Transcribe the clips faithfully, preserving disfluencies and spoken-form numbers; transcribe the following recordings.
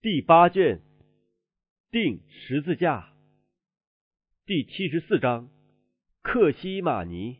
第八卷，定十字架。第七十四章，克西马尼。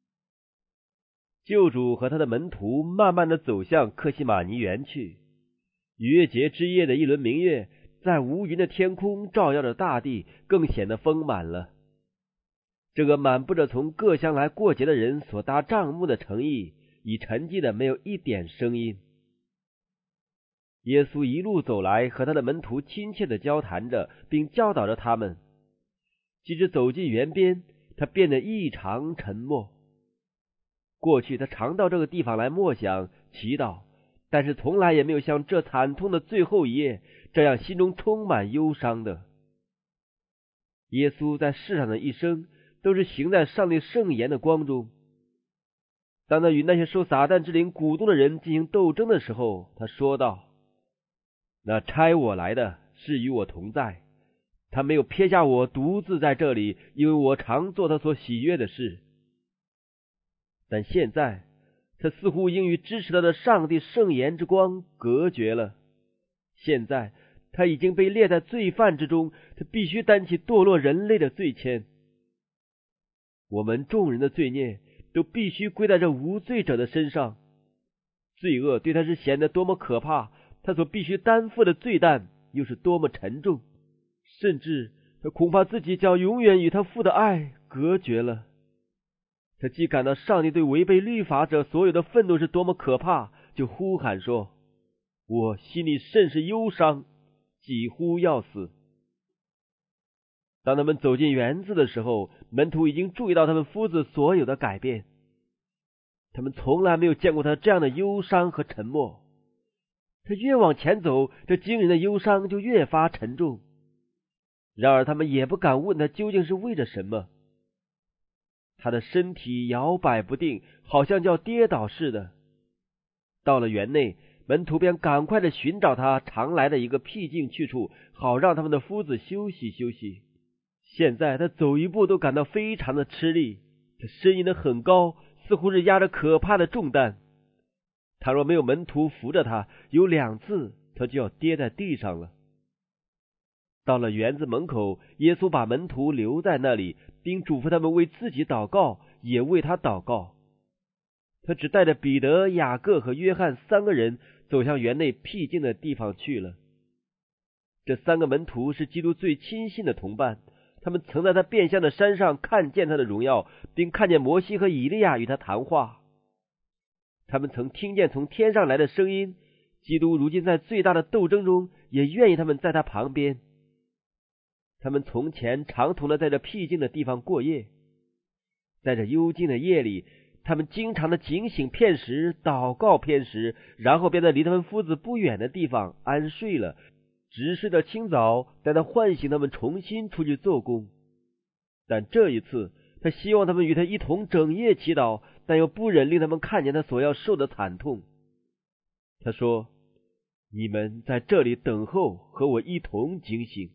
救主和他的门徒慢慢地走向克西马尼园去。逾越节之夜的一轮明月在无云的天空照耀着大地，更显得丰满了。这个满布着从各乡来过节的人所搭帐幕的城邑，已沉寂的没有一点声音。耶稣一路走来，和他的门徒亲切地交谈着，并教导着他们。即使走进园边，他变得异常沉默。过去他常到这个地方来默想、祈祷，但是从来也没有像这惨痛的最后一夜这样心中充满忧伤的。耶稣在世上的一生都是行在上帝圣言的光中。当他与那些受撒旦之灵鼓动的人进行斗争的时候，他说道：那差我来的是与我同在，他没有撇下我独自在这里，因为我常做他所喜悦的事。但现在他似乎应与支持他的上帝圣言之光隔绝了。现在他已经被列在罪犯之中，他必须担起堕落人类的罪愆。我们众人的罪孽都必须归在这无罪者的身上。罪恶对他是显得多么可怕，他所必须担负的罪担又是多么沉重，甚至他恐怕自己将永远与他父的爱隔绝了。他既感到上帝对违背律法者所有的愤怒是多么可怕，就呼喊说：我心里甚是忧伤，几乎要死。当他们走进园子的时候，门徒已经注意到他们夫子所有的改变。他们从来没有见过他这样的忧伤和沉默。他越往前走，这惊人的忧伤就越发沉重。然而他们也不敢问他究竟是为着什么。他的身体摇摆不定，好像就要跌倒似的。到了园内，门徒便赶快的寻找他常来的一个僻静去处，好让他们的夫子休息休息。现在他走一步都感到非常的吃力，他呻吟得很高，似乎是压着可怕的重担。倘若没有门徒扶着他，有两次他就要跌在地上了。到了园子门口，耶稣把门徒留在那里，并嘱咐他们为自己祷告，也为他祷告。他只带着彼得、雅各和约翰三个人走向园内僻静的地方去了。这三个门徒是基督最亲信的同伴，他们曾在他变相的山上看见他的荣耀，并看见摩西和以利亚与他谈话。他们曾听见从天上来的声音，基督如今在最大的斗争中也愿意他们在他旁边。他们从前常同的在这僻静的地方过夜，在这幽静的夜里，他们经常的警醒片时，祷告片时，然后便在离他们夫子不远的地方安睡了，直睡到清早，待他唤醒他们重新出去做工。但这一次他希望他们与他一同整夜祈祷，但又不忍令他们看见他所要受的惨痛。他说：你们在这里等候，和我一同警醒。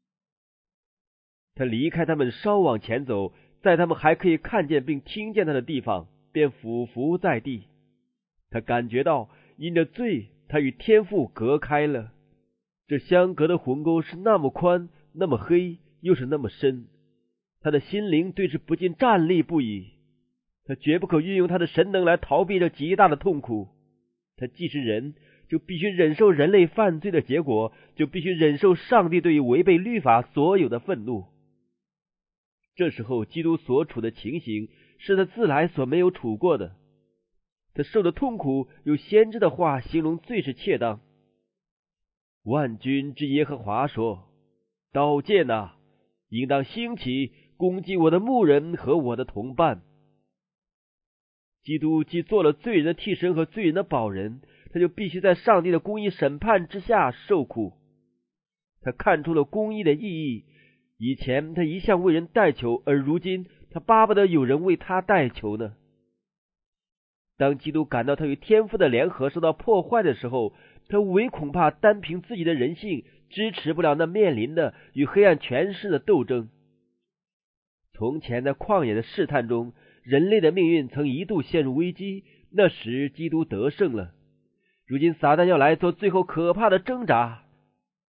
他离开他们稍往前走，在他们还可以看见并听见他的地方，便俯伏在地。他感觉到因着罪，他与天父隔开了。这相隔的鸿沟是那么宽，那么黑，又是那么深。他的心灵对之不禁战栗不已。他绝不可运用他的神能来逃避这极大的痛苦。他既是人，就必须忍受人类犯罪的结果，就必须忍受上帝对于违背律法所有的愤怒。这时候基督所处的情形是他自来所没有处过的。他受的痛苦用先知的话形容最是切当。万军之耶和华说：刀剑啊，应当兴起，攻击我的牧人和我的同伴。基督既做了罪人的替身和罪人的保人，他就必须在上帝的公义审判之下受苦。他看出了公义的意义，以前他一向为人代求，而如今他巴不得有人为他代求呢。当基督感到他与天父的联合受到破坏的时候，他唯恐怕单凭自己的人性支持不了那面临的与黑暗权势的斗争。从前在旷野的试探中，人类的命运曾一度陷入危机，那时基督得胜了。如今撒旦要来做最后可怕的挣扎，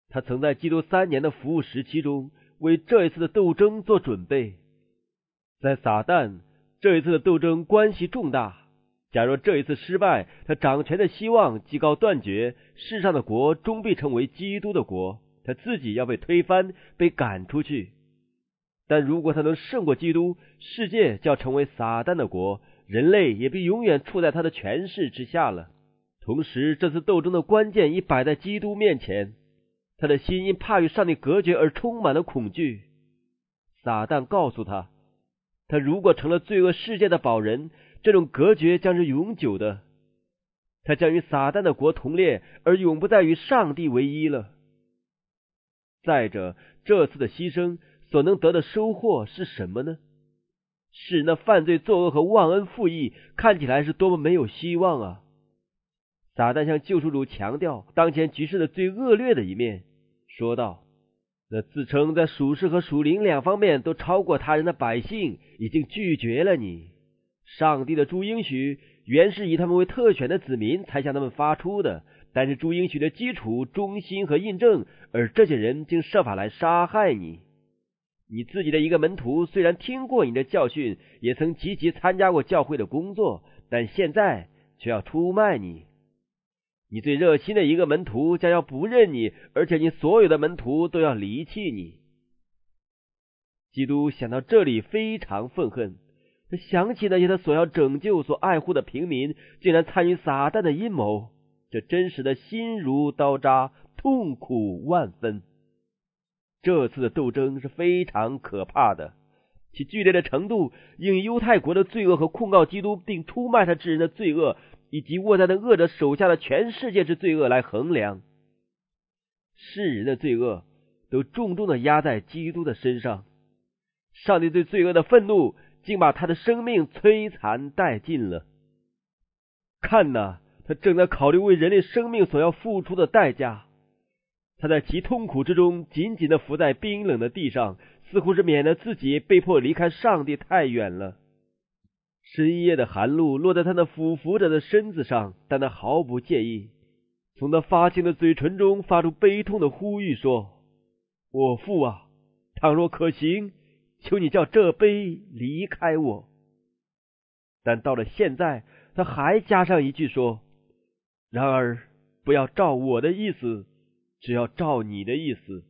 他曾在基督三年的服务时期中为这一次的斗争做准备。在撒旦，这一次的斗争关系重大。假若这一次失败，他掌权的希望即告断绝，世上的国终必成为基督的国，他自己要被推翻，被赶出去。但如果他能胜过基督，世界就要成为撒旦的国，人类也必永远处在他的权势之下了。同时，这次斗争的关键已摆在基督面前，他的心因怕与上帝隔绝而充满了恐惧。撒旦告诉他，他如果成了罪恶世界的保人，这种隔绝将是永久的，他将与撒旦的国同列，而永不再与上帝为一了。再者，这次的牺牲所能得的收获是什么呢？使那犯罪作恶和忘恩负义看起来是多么没有希望啊！撒旦向救赎主强调当前局势的最恶劣的一面，说道：那自称在属世和属灵两方面都超过他人的百姓，已经拒绝了你。上帝的诸应许原是以他们为特选的子民才向他们发出的，但是诸应许的基础、忠心和印证，而这些人竟设法来杀害你。你自己的一个门徒虽然听过你的教训，也曾积极参加过教会的工作，但现在却要出卖你。你最热心的一个门徒将要不认你，而且你所有的门徒都要离弃你。基督想到这里非常愤恨，他想起那些他所要拯救、所爱护的平民竟然参与撒旦的阴谋，这真实的心如刀扎，痛苦万分。这次的斗争是非常可怕的，其剧烈的程度应犹太国的罪恶和控告基督并出卖他之人的罪恶，以及握在那恶者手下的全世界之罪恶来衡量。世人的罪恶都重重的压在基督的身上，上帝对罪恶的愤怒竟把他的生命摧残殆尽了。看哪，他正在考虑为人类生命所要付出的代价。他在其痛苦之中紧紧地伏在冰冷的地上，似乎是免得自己被迫离开上帝太远了。深夜的寒露落在他那俯伏着的身子上，但他毫不介意，从他发青的嘴唇中发出悲痛的呼吁说：我父啊，倘若可行，求你叫这杯离开我。但到了现在，他还加上一句说：然而不要照我的意思，只要照你的意思。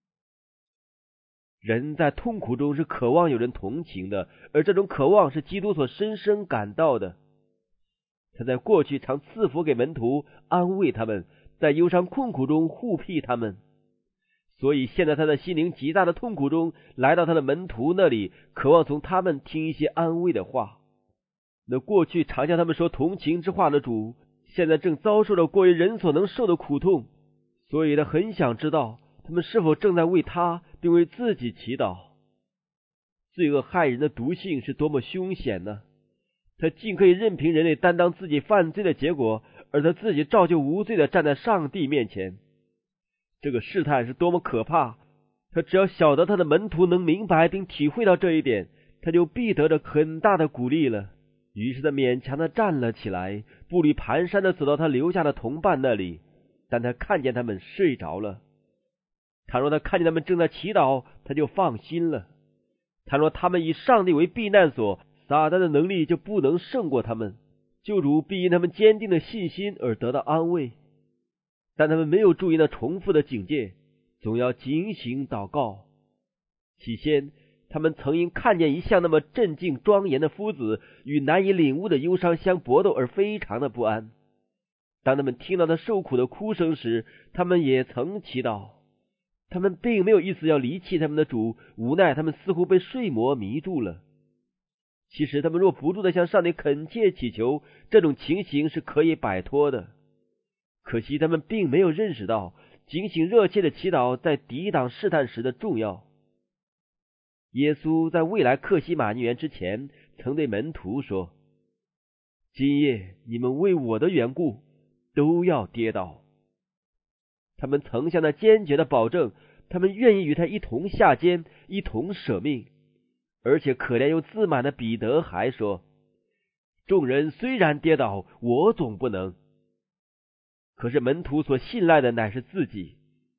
人在痛苦中是渴望有人同情的，而这种渴望是基督所深深感到的。他在过去常赐福给门徒，安慰他们，在忧伤困苦中护庇他们。所以现在他在心灵极大的痛苦中来到他的门徒那里，渴望从他们听一些安慰的话。那过去常向他们说同情之话的主，现在正遭受着过于人所能受的苦痛，所以他很想知道他们是否正在为他并为自己祈祷。罪恶害人的毒性是多么凶险呢？他竟可以任凭人类担当自己犯罪的结果，而他自己照旧无罪的站在上帝面前。这个试探是多么可怕！他只要晓得他的门徒能明白并体会到这一点，他就必得着很大的鼓励了。于是他勉强的站了起来，步履蹒跚的走到他留下的同伴那里，但他看见他们睡着了。倘若他看见他们正在祈祷，他就放心了。倘若他们以上帝为避难所，撒旦的能力就不能胜过他们，救主必因他们坚定的信心而得到安慰。但他们没有注意那重复的警戒，总要警醒祷告。起先他们曾因看见一向那么镇静庄严的夫子与难以领悟的忧伤相搏斗而非常的不安。当他们听到他受苦的哭声时，他们也曾祈祷。他们并没有意思要离弃他们的主，无奈他们似乎被睡魔迷住了。其实他们若不住的向上帝恳切祈求，这种情形是可以摆脱的。可惜他们并没有认识到警醒热切的祈祷在抵挡试探时的重要。耶稣在未来克西马尼园之前曾对门徒说：今夜你们为我的缘故都要跌倒。他们曾向他坚决的保证，他们愿意与他一同下监，一同舍命。而且可怜又自满的彼得还说：众人虽然跌倒，我总不能。可是门徒所信赖的乃是自己，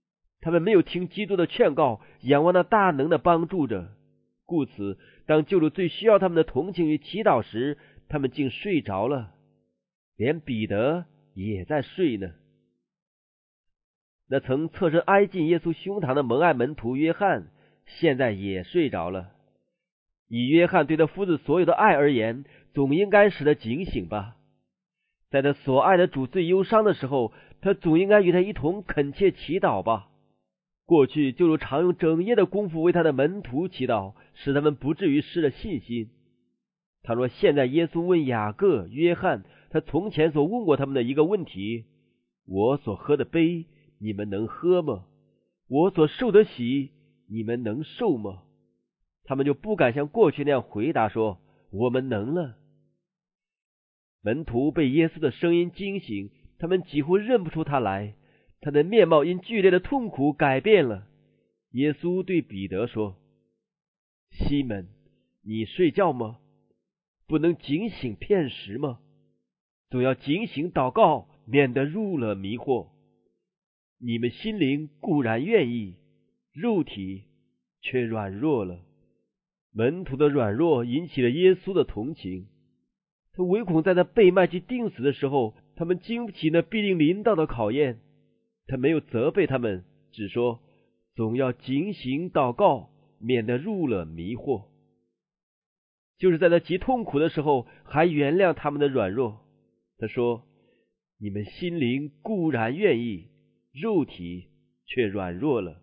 他们没有听基督的劝告，仰望那大能的帮助者，故此当救主最需要他们的同情与祈祷时，他们竟睡着了，连彼得也在睡呢。那曾侧身挨进耶稣胸膛的蒙爱门徒约翰，现在也睡着了。以约翰对他夫子所有的爱而言，总应该使他警醒吧。在他所爱的主最忧伤的时候，他总应该与他一同恳切祈祷吧。过去救主常用整夜的功夫为他的门徒祈祷，使他们不至于失了信心。倘若现在耶稣问雅各、约翰他从前所问过他们的一个问题，我所喝的杯你们能喝吗？我所受的洗你们能受吗？他们就不敢像过去那样回答说我们能了。门徒被耶稣的声音惊醒，他们几乎认不出他来，他的面貌因剧烈的痛苦改变了。耶稣对彼得说，西门，你睡觉吗？不能警醒片时吗？总要警醒祷告，免得入了迷惑。你们心灵固然愿意，肉体却软弱了。门徒的软弱引起了耶稣的同情，他唯恐在那被卖去钉死的时候，他们经不起那必定临到的考验。他没有责备他们，只说总要警醒祷告，免得入了迷惑。就是在那极痛苦的时候，还原谅他们的软弱。他说，你们心灵固然愿意，肉体却软弱了。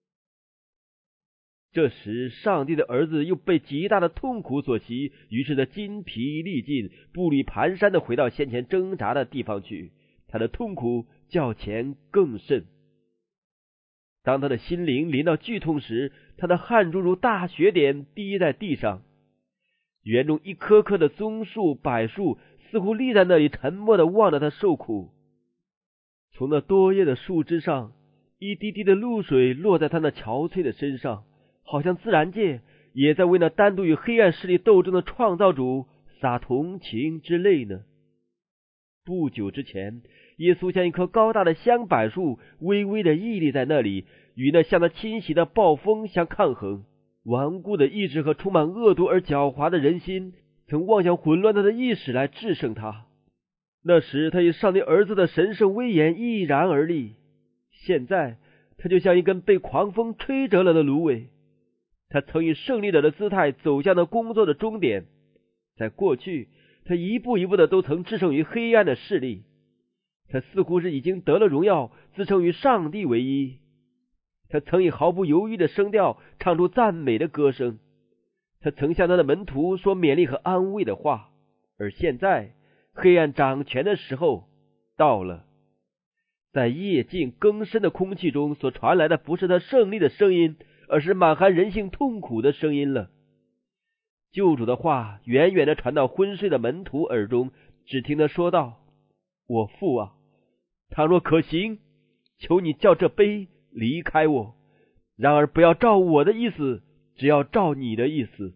这时上帝的儿子又被极大的痛苦所袭，于是他筋疲力尽，步履蹒跚地回到先前挣扎的地方去，他的痛苦较前更甚。当他的心灵临到剧痛时，他的汗珠如大雪点滴在地上，园中一棵棵的棕树柏树似乎立在那里，沉默地望着他受苦。从那多叶的树枝上，一滴滴的露水落在他那憔悴的身上，好像自然界也在为那单独与黑暗势力斗争的创造主洒同情之泪呢。不久之前，耶稣像一棵高大的香柏树，微微的屹立在那里，与那向他侵袭的暴风相抗衡。顽固的意志和充满恶毒而狡猾的人心，曾妄想混乱他的意识来制胜他。那时他以上帝儿子的神圣威严毅然而立，现在他就像一根被狂风吹折了的芦苇。他曾以胜利者的姿态走向了工作的终点，在过去他一步一步的都曾制胜于黑暗的势力，他似乎是已经得了荣耀，自称与上帝为一。他曾以毫不犹豫的声调唱出赞美的歌声，他曾向他的门徒说勉励和安慰的话，而现在黑暗掌权的时候到了。在夜静更深的空气中所传来的不是他胜利的声音，而是满含人性痛苦的声音了。救主的话远远地传到昏睡的门徒耳中，只听他说道，我父啊，倘若可行，求你叫这杯离开我，然而不要照我的意思，只要照你的意思。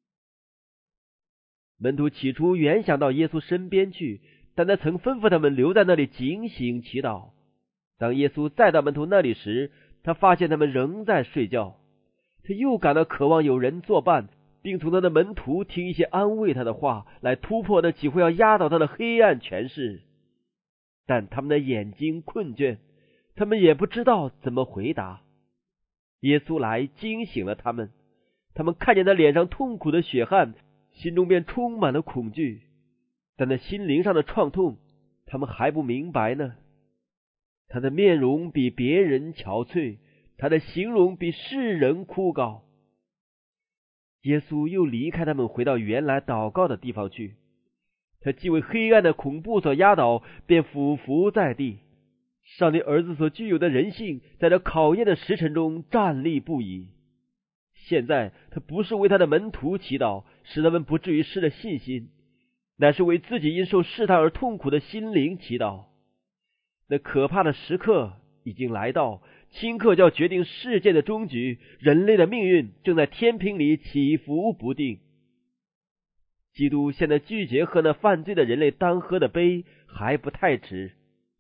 门徒起初原想到耶稣身边去，但他曾吩咐他们留在那里警醒祈祷。当耶稣再到门徒那里时，他发现他们仍在睡觉，他又感到渴望有人作伴，并从他的门徒听一些安慰他的话，来突破那几乎要压倒他的黑暗权势。但他们的眼睛困倦，他们也不知道怎么回答。耶稣来惊醒了他们，他们看见他脸上痛苦的血汗，心中便充满了恐惧。但那心灵上的创痛，他们还不明白呢。他的面容比别人憔悴，他的形容比世人枯槁。耶稣又离开他们，回到原来祷告的地方去。他既为黑暗的恐怖所压倒，便俯伏在地。上帝儿子所具有的人性，在这考验的时辰中站立不已。现在他不是为他的门徒祈祷，使他们不至于失了信心，乃是为自己因受试探而痛苦的心灵祈祷。那可怕的时刻已经来到，顷刻就要决定世界的终局，人类的命运正在天平里起伏不定。基督现在拒绝喝那犯罪的人类当喝的杯还不太迟，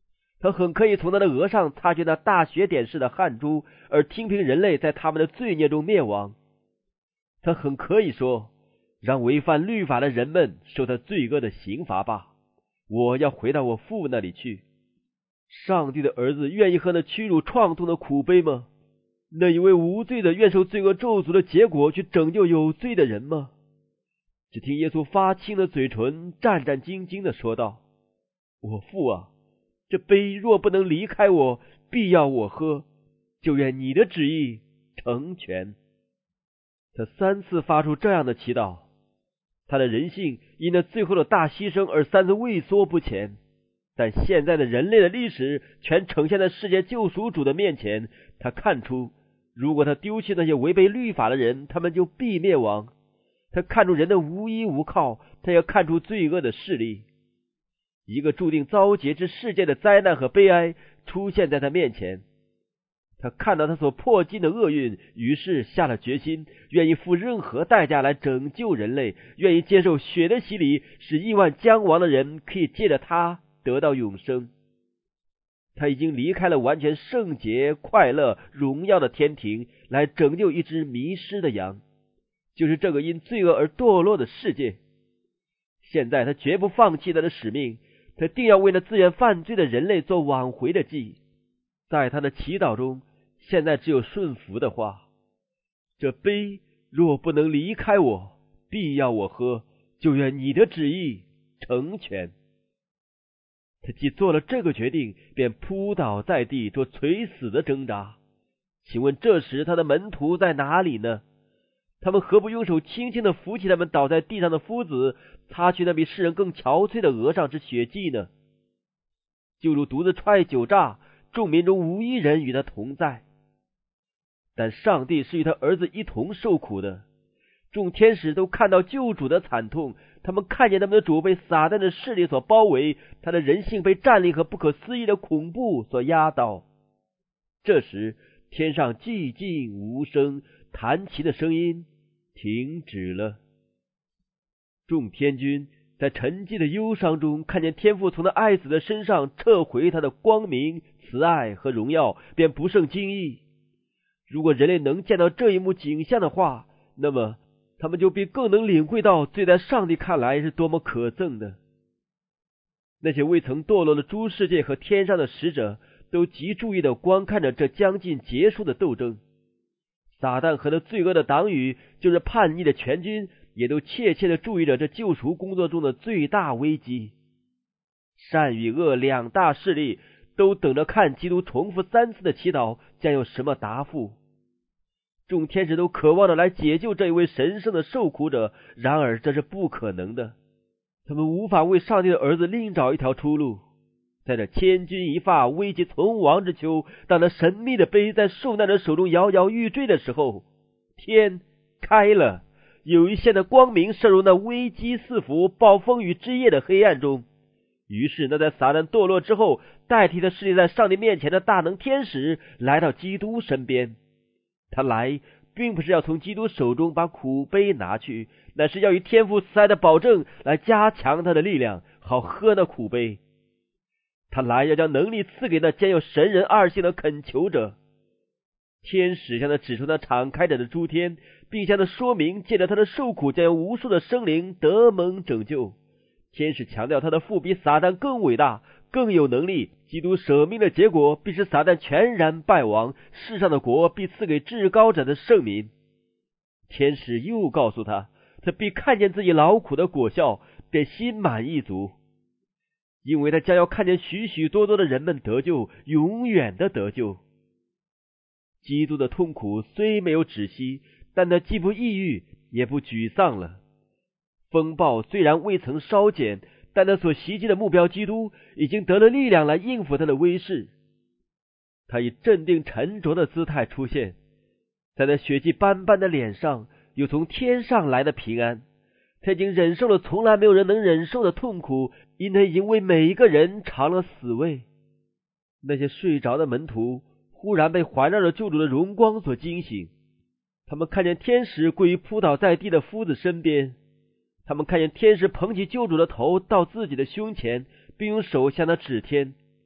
他很可以从他的额上擦去那大血点似的汗珠，而听凭人类在他们的罪孽中灭亡。他很可以说，让违反律法的人们受他罪恶的刑罚吧，我要回到我父那里去。上帝的儿子愿意喝那屈辱创痛的苦杯吗？那一位无罪的愿受罪恶咒诅的结果去拯救有罪的人吗？只听耶稣发青的嘴唇战战兢兢地说道，我父啊，这杯若不能离开我，必要我喝，就愿你的旨意成全。他三次发出这样的祈祷，他的人性因那最后的大牺牲而三次畏缩不前。但现在的人类的历史全呈现在世界救赎主的面前，他看出，如果他丢弃那些违背律法的人，他们就必灭亡。他看出人的无依无靠，他也看出罪恶的势力。一个注定遭劫之世界的灾难和悲哀出现在他面前。他看到他所破尽的厄运，于是下了决心，愿意付任何代价来拯救人类，愿意接受血的洗礼，使亿万将亡的人可以借着他得到永生。他已经离开了完全圣洁、快乐、荣耀的天庭，来拯救一只迷失的羊，就是这个因罪恶而堕落的世界。现在他绝不放弃他的使命，他定要为那自愿犯罪的人类做挽回的祭。在他的祈祷中，现在只有顺服的话，这杯若不能离开我，必要我喝，就愿你的旨意成全。他既做了这个决定，便扑倒在地做垂死的挣扎。请问这时他的门徒在哪里呢？他们何不用手轻轻地扶起他们倒在地上的夫子，擦去那比世人更憔悴的额上之血迹呢？就如独自踹酒榨，众民中无一人与他同在。但上帝是与他儿子一同受苦的。众天使都看到救主的惨痛，他们看见他们的主被撒旦的势力所包围，他的人性被战栗和不可思议的恐怖所压倒。这时天上寂静无声，弹琴的声音停止了。众天军在沉寂的忧伤中看见天父从那爱子的身上撤回他的光明、慈爱和荣耀，便不胜惊异。如果人类能见到这一幕景象的话，那么他们就必更能领会到罪在上帝看来是多么可憎的。那些未曾堕落的诸世界和天上的使者都极注意地观看着这将近结束的斗争。撒旦和那罪恶的党羽，就是叛逆的全军，也都切切地注意着这救赎工作中的最大危机。善与恶两大势力都等着看基督重复三次的祈祷将有什么答复。众天使都渴望着来解救这一位神圣的受苦者，然而这是不可能的。他们无法为上帝的儿子另找一条出路。在这千钧一发、危急存亡之秋，当那神秘的杯在受难者手中摇摇欲坠的时候，天开了，有一线的光明射入那危机四伏、暴风雨之夜的黑暗中。于是那在撒旦堕落之后代替他侍立在上帝面前的大能天使来到基督身边。他来并不是要从基督手中把苦杯拿去，乃是要以天父慈爱的保证来加强他的力量，好喝那苦杯。他来要将能力赐给那兼有神人二性的恳求者。天使向他指出那敞开着的诸天，并向他说明借着他的受苦将有无数的生灵得蒙拯救。天使强调他的父比撒旦更伟大，更有能力，基督舍命的结果必使撒旦全然败亡，世上的国必赐给至高者的圣民。天使又告诉他，他必看见自己劳苦的果效，便心满意足，因为他将要看见许许多多的人们得救，永远的得救。基督的痛苦虽没有止息，但他既不抑郁也不沮丧了。风暴虽然未曾稍减，但他所袭击的目标基督已经得了力量来应付他的威势。他以镇定沉着的姿态出现，在那血迹斑斑的脸上有从天上来的平安。他已经忍受了从来没有人能忍受的痛苦，因他已经为每一个人尝了死味。那些睡着的门徒忽然被环绕着救主的荣光所惊醒，他们看见天使跪于扑倒在地的夫子身边，他们看见天使捧起救主的头到自己的胸前，并用手向他指天。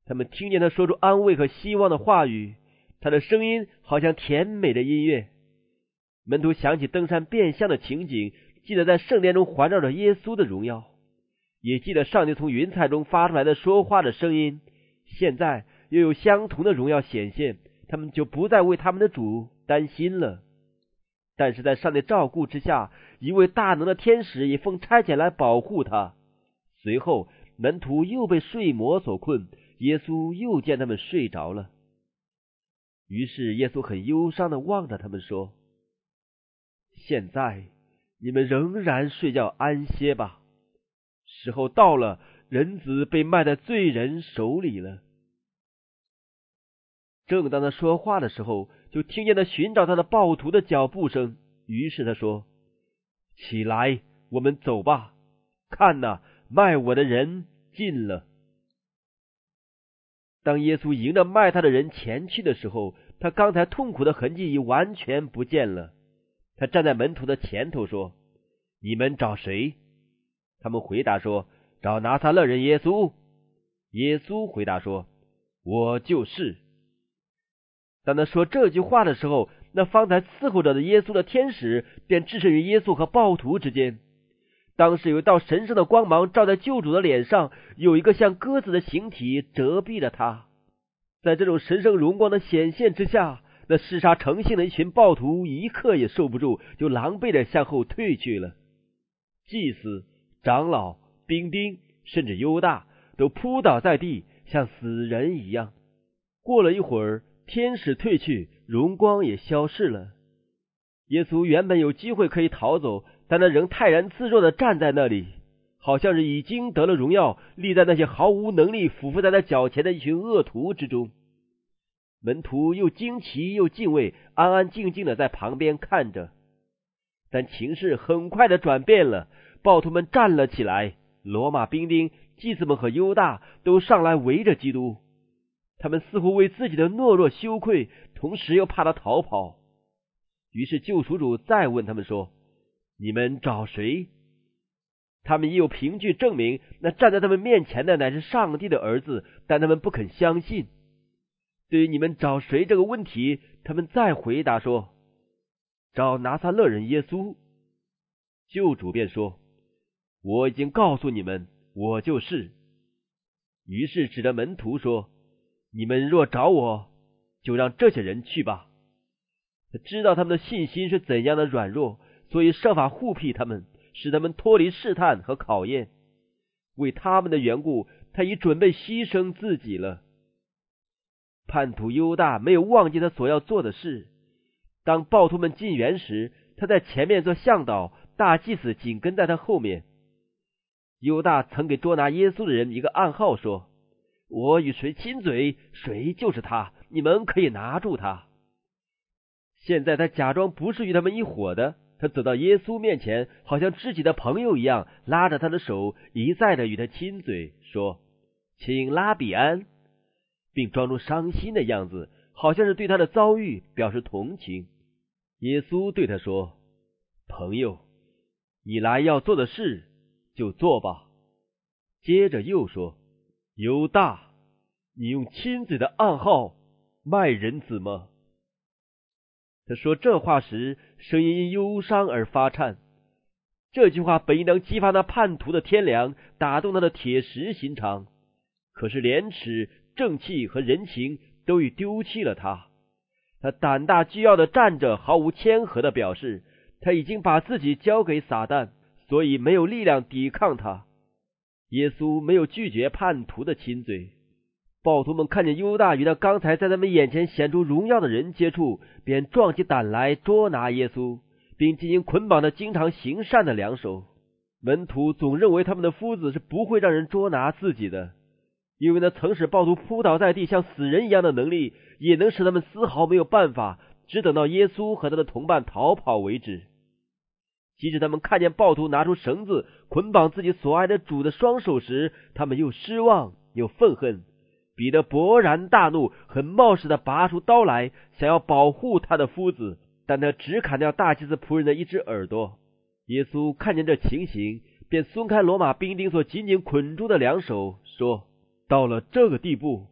他们听见他说出安慰和希望的话语，他的声音好像甜美的音乐。门徒想起登山变相的情景，记得在圣殿中环绕着耶稣的荣耀，也记得上帝从云彩中发出来的说话的声音。现在又有相同的荣耀显现，他们就不再为他们的主担心了。但是在上帝照顾之下，一位大能的天使也奉差遣来保护他。随后门徒又被睡魔所困，耶稣又见他们睡着了。于是耶稣很忧伤地望着他们说：现在你们仍然睡觉安歇吧，时候到了，人子被卖在罪人手里了。正当他说话的时候，就听见他寻找他的暴徒的脚步声。于是他说：起来，我们走吧，看哪，卖我的人近了。当耶稣迎着卖他的人前去的时候，他刚才痛苦的痕迹已完全不见了。他站在门徒的前头说：你们找谁？他们回答说：找拿撒勒人耶稣。耶稣回答说：我就是。当他说这句话的时候，那方才伺候着的耶稣的天使便置身于耶稣和暴徒之间。当时有一道神圣的光芒照在救主的脸上，有一个像鸽子的形体遮蔽了他。在这种神圣荣光的显现之下，那嗜杀成性的一群暴徒一刻也受不住，就狼狈地向后退去了。祭司、长老、兵丁甚至犹大都扑倒在地，像死人一样。过了一会儿，天使退去，荣光也消逝了。耶稣原本有机会可以逃走，但他仍泰然自若地站在那里，好像是已经得了荣耀，立在那些毫无能力俯伏在他脚前的一群恶徒之中。门徒又惊奇又敬畏，安安静静地在旁边看着。但情势很快地转变了，暴徒们站了起来，罗马兵丁、祭司们和犹大都上来围着基督。他们似乎为自己的懦弱羞愧，同时又怕他逃跑。于是救赎主再问他们说：你们找谁？他们也有凭据证明那站在他们面前的乃是上帝的儿子，但他们不肯相信。对于你们找谁这个问题，他们再回答说：找拿撒勒人耶稣。救主便说：我已经告诉你们，我就是。于是指着门徒说：你们若找我，就让这些人去吧。他知道他们的信心是怎样的软弱，所以设法护庇他们，使他们脱离试探和考验。为他们的缘故，他已准备牺牲自己了。叛徒犹大没有忘记他所要做的事。当暴徒们进园时，他在前面做向导，大祭司紧跟在他后面。犹大曾给捉拿耶稣的人一个暗号，说：我与谁亲嘴，谁就是他，你们可以拿住他。现在他假装不是与他们一伙的，他走到耶稣面前，好像知己的朋友一样，拉着他的手，一再的与他亲嘴，说：请拉比安，并装出伤心的样子，好像是对他的遭遇表示同情。耶稣对他说：朋友，你来要做的事就做吧。接着又说：犹大，你用亲嘴的暗号卖人子吗？他说这话时，声音因忧伤而发颤。这句话本应当激发那叛徒的天良，打动他的铁石心肠，可是廉耻、正气和人情都已丢弃了他。他胆大倨傲地站着，毫无谦和的表示他已经把自己交给撒旦，所以没有力量抵抗他。耶稣没有拒绝叛徒的亲嘴。暴徒们看见犹大与那刚才在他们眼前显出荣耀的人接触，便壮起胆来捉拿耶稣，并进行捆绑的经常行善的两手。门徒总认为他们的夫子是不会让人捉拿自己的，因为那曾使暴徒扑倒在地像死人一样的能力，也能使他们丝毫没有办法，只等到耶稣和他的同伴逃跑为止。即使他们看见暴徒拿出绳子捆绑自己所爱的主的双手时，他们又失望又愤恨。彼得勃然大怒，很冒失地拔出刀来，想要保护他的夫子，但他只砍掉大祭司仆人的一只耳朵。耶稣看见这情形，便松开罗马兵丁所紧紧捆住的两手，说：到了这个地步，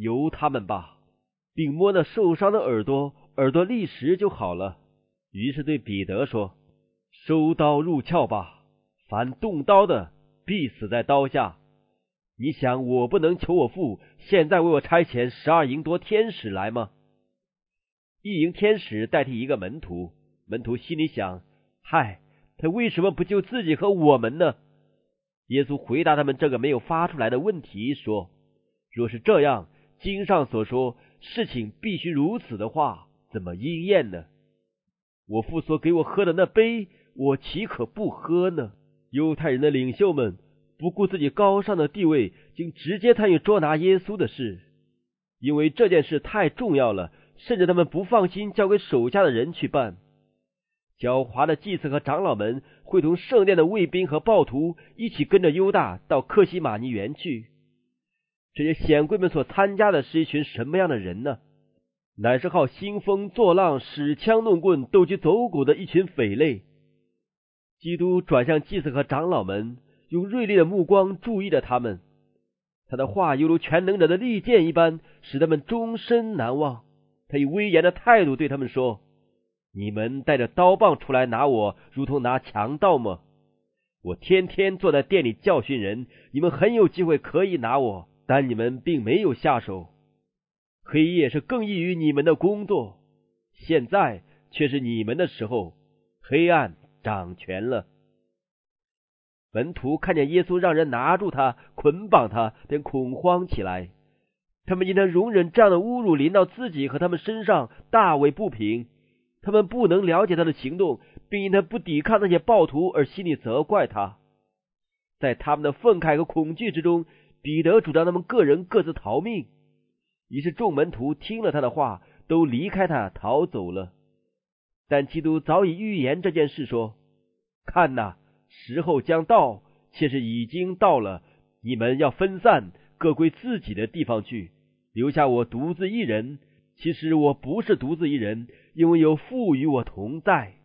由他们吧，并摸那受伤的耳朵，耳朵立时就好了。于是对彼得说：收刀入鞘吧，凡动刀的必死在刀下。你想我不能求我父现在为我差遣十二营多天使来吗？一营天使代替一个门徒，门徒心里想：嗨，他为什么不救自己和我们呢？耶稣回答他们这个没有发出来的问题说：若是这样，经上所说事情必须如此的话，怎么应验呢？我父所给我喝的那杯，我岂可不喝呢？犹太人的领袖们不顾自己高尚的地位，竟直接参与捉拿耶稣的事，因为这件事太重要了，甚至他们不放心交给手下的人去办。狡猾的祭司和长老们会同圣殿的卫兵和暴徒一起跟着犹大到客西马尼园去。这些显贵们所参加的是一群什么样的人呢？乃是好兴风作浪、使枪弄棍、斗鸡走狗的一群匪类。基督转向祭司和长老们，用锐利的目光注意着他们，他的话犹如全能者的利剑一般，使他们终身难忘。他以威严的态度对他们说：你们带着刀棒出来拿我，如同拿强盗吗？我天天坐在店里教训人，你们很有机会可以拿我，但你们并没有下手。黑夜是更易于你们的工作，现在却是你们的时候，黑暗掌权了。门徒看见耶稣让人拿住他，捆绑他，便恐慌起来。他们因他容忍这样的侮辱临到自己和他们身上，大为不平。他们不能了解他的行动，并因他不抵抗那些暴徒而心里责怪他。在他们的愤慨和恐惧之中，彼得主张他们个人各自逃命。于是众门徒听了他的话，都离开他逃走了。但基督早已预言这件事，说：看哪，时候将到，且是已经到了，你们要分散，各归自己的地方去，留下我独自一人。其实我不是独自一人，因为有父与我同在。